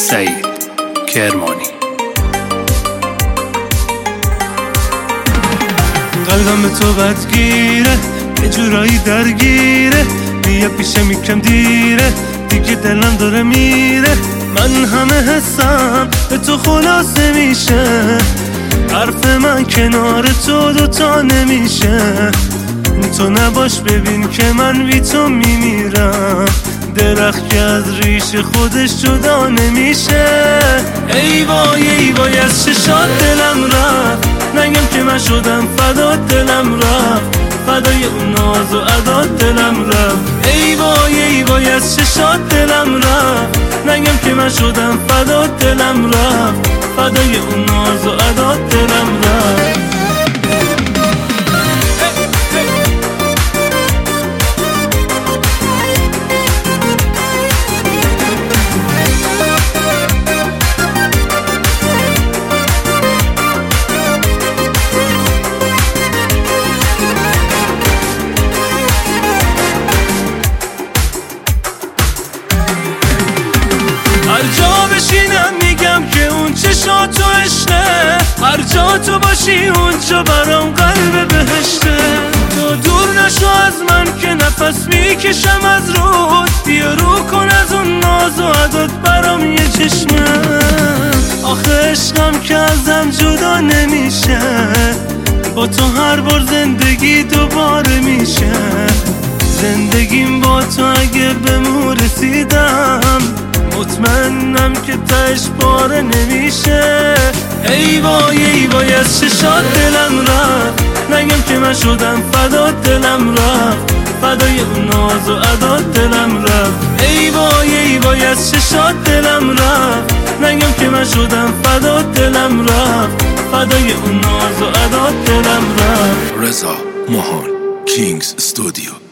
سعید کرمانی. قلبم تو بدگیره، یه جورایی درگیره، بیا پیشم یکم دیره، دیگه دلم داره میره. من همه حسم به تو خلاصه میشه، حرف من کنار تو دوتا نمیشه. تو نباش ببین که من بی تو میمیرم، درخت که از ریشه خودش جدا نمیشه. ای وای ای وای از چشات دلم رفت، نگم که من شدم فدات دلم رفت، فدای اون ناز و عدات دلم رفت. ای وای ای وای از چشات دلم رفت، نگم که من شدم فدات دلم رفت، فدای اون ناز و عدات دلم رفت. هر جا بشینم میگم که اون چشاتو عشقه، هر جا تو باشی اونجا برام قلب بهشته. تو دور نشو از من که نفس میکشم از رود، بیا رو کن از اون ناز و عدات برام یه چشمه. آخه عشقم که ازم جدا نمیشه، با تو هر بار زندگی دوباره میشه. زندگیم با تو اگه به مو رسیدم، مطمئنم که تش پاره نمیشه. ای وای ای وای از چشات دلم رفت، نگم که من شدم فدات دلم رفت، فدای اون ناز و عدات دلم رفت. ای وای ای وای از چشات دلم رفت، نگم که من شدم فدات دلم رفت، فدای اون ناز و عدات دلم رفت. رضا ماهان کینگز استودیو.